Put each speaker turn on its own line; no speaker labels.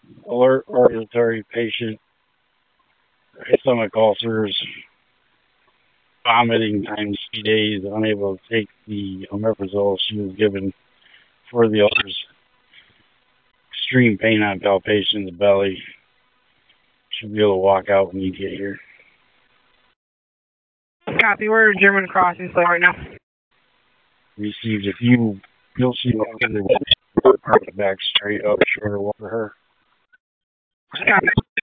Alert respiratory patient, stomach ulcers, vomiting times 3 days, unable to take the omeprazole she was given for the ulcers, extreme pain on palpation in the belly. Should be able to walk out when you get here.
Copy. We're German crossing site right now.
Received a few. You'll see walking the back straight up, shorter walk for her.
Copy.